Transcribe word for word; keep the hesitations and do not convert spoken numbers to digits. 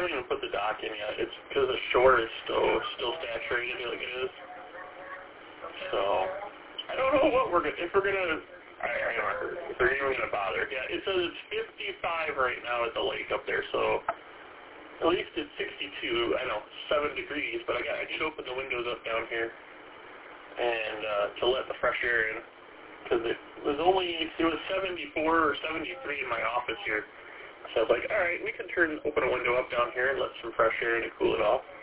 haven't even put the dock in yet. It's because the shore is still still saturated like it is. So I don't know what we're gonna if we're gonna. I, I don't know if they're even gonna bother. Yeah, it says it's fifty-five right now at the lake up there. So at least it's sixty-two. I know seven degrees, but I got I did open the windows up down here and uh, to let the fresh air in because it was only it was seventy-four or seventy-three in my office here. So I was like, all right, we can turn open a window up down here and let some fresh air in and cool it off.